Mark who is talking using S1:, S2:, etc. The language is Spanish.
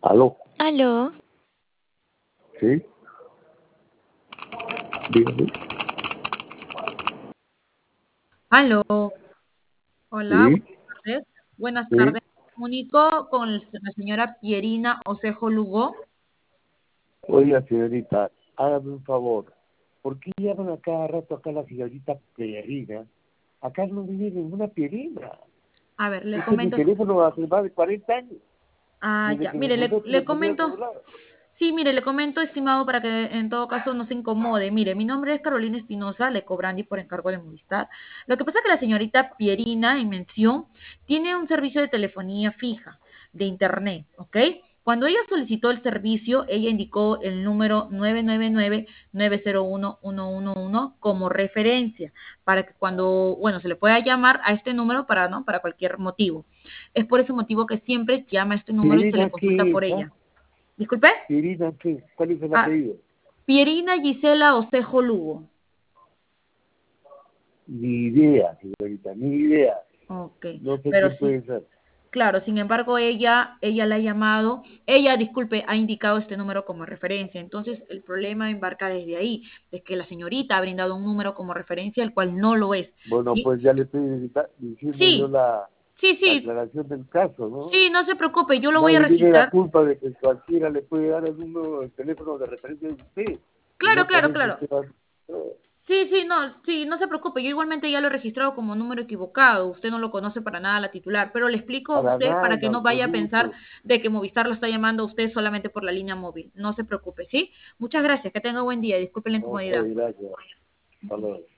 S1: Aló,
S2: Aló,
S1: ¿sí? Dígame.
S3: Aló, hola,
S1: Sí,
S3: buenas tardes. Buenas
S1: sí.
S3: tardes. Comunico con la señora Pierina Osejo Lugo.
S1: Oiga, señorita, hágame un favor. ¿Por qué llaman a cada rato acá a la señorita Pierina? Acá no vive ninguna Pierina.
S3: A ver, le
S1: Este es mi
S3: comento.
S1: teléfono hace más de 40 años,
S3: Ah,
S1: desde
S3: ya.
S1: que me
S3: Mire,
S1: compré
S3: le
S1: telefonía
S3: comento.
S1: celular.
S3: Sí, mire, le comento, estimado, para que en todo caso no se incomode. Mire, mi nombre es Carolina Espinosa, le cobrandi por encargo de Movistar. Lo que pasa es que la señorita Pierina, en mención, tiene un servicio de telefonía fija, de internet, ¿ok? Cuando ella solicitó el servicio, ella indicó el número 999-901-111 como referencia, para que cuando, bueno, se le pueda llamar a este número para, ¿no? Para cualquier motivo. Es por ese motivo que siempre llama a este número y se le
S1: ¿Pierina
S3: consulta
S1: qué
S3: por
S1: es?
S3: ella. Disculpe.
S1: ¿Pierina qué? ¿Cuál es el
S3: Ah,
S1: apellido?
S3: Pierina Gisela Osejo Lugo.
S1: Ni idea, señorita, ni idea.
S3: Ok,
S1: No sé
S3: pero
S1: quién
S3: sí,
S1: puede ser.
S3: claro, sin embargo, ella la ha llamado, ella, disculpe, ha indicado este número como referencia. Entonces, el problema embarca desde ahí, es que la señorita ha brindado un número como referencia, el cual no lo es,
S1: Bueno,
S3: ¿sí?
S1: pues ya le estoy diciendo yo
S3: Sí, sí,
S1: la
S3: sí,
S1: aclaración del caso, ¿no?
S3: sí, no se preocupe, yo lo voy a
S1: Nadie tiene la
S3: registrar.
S1: culpa de que cualquiera le puede dar el número de teléfono de referencia de usted. Y
S3: Claro,
S1: no por
S3: claro,
S1: eso
S3: claro.
S1: usted va... No,
S3: Sí, sí, no se preocupe, yo igualmente ya lo he registrado como número equivocado, usted no lo conoce para nada la titular, pero le explico a
S1: para
S3: usted
S1: nada
S3: para
S1: en
S3: que no vaya a pensar
S1: absoluto.
S3: de que Movistar lo está llamando a usted solamente por la línea móvil, no se preocupe, ¿sí? Muchas gracias, que tenga buen día, disculpe la
S1: Ok,
S3: incomodidad.
S1: gracias. Hasta luego.